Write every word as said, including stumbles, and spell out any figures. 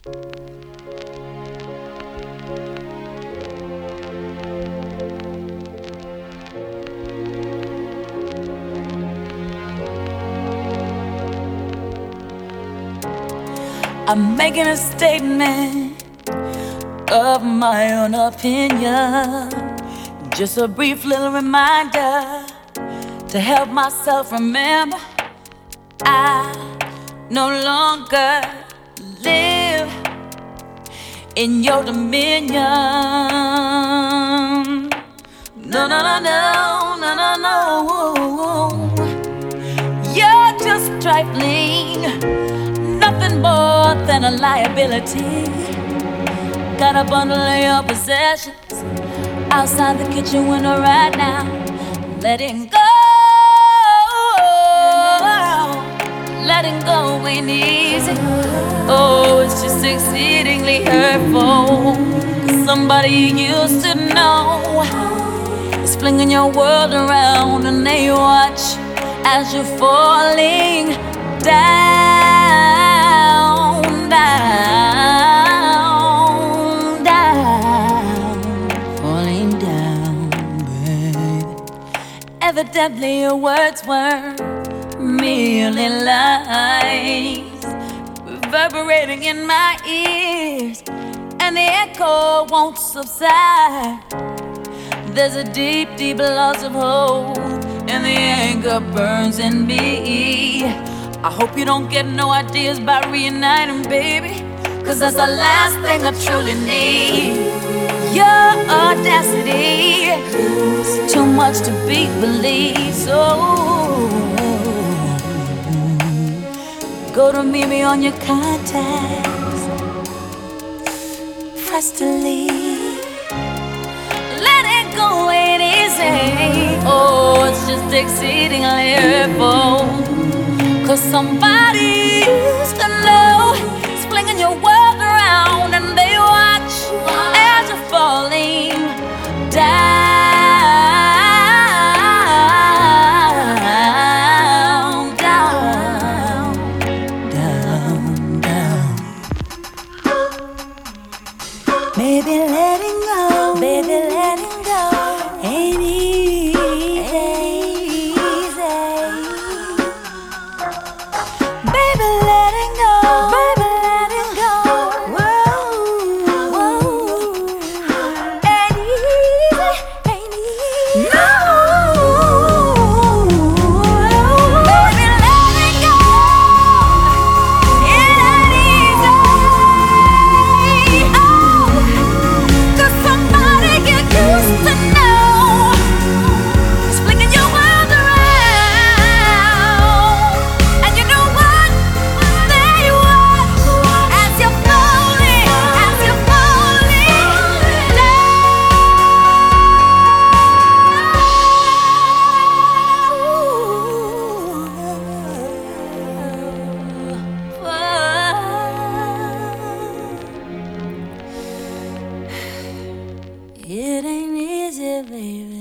I'm making a statement of my own opinion. Just a brief little reminder to help myself remember I no longer live in your dominion. No, no, no, no, no, no, no. You're just trifling, nothing more than a liability. Got a bundle of your possessions outside the kitchen window right now. Letting go, letting go ain't easy. Oh, it's just exceedingly hurtful. Somebody you used to know is flinging your world around, and they watch as you're falling down, down, down, falling down, baby. Evidently your words were merely lies, reverberating in my ears, and the echo won't subside. There's a deep, deep loss of hope, and the anger burns in me. I hope you don't get no ideas about reuniting, baby, cause that's the last thing I truly need. Your audacity is too much to be believed. So go to meet me on your contacts, press delete. Let it go ain't easy. Oh, it's just exceedingly hurtful. Cause somebody used to know is flinging your world around, and they watch as you're falling down, down, down, down. Maybe letting go, baby, letting go ain't easy. Baby, letting go, baby, letting go. Whoa, whoa, ain't easy, ain't easy. No, baby, letting go, it ain't easy. Oh, cause somebody get used to know it's flicking your world around, and you know what? There you are, as you're falling, as you're falling down. It ain't easy, baby.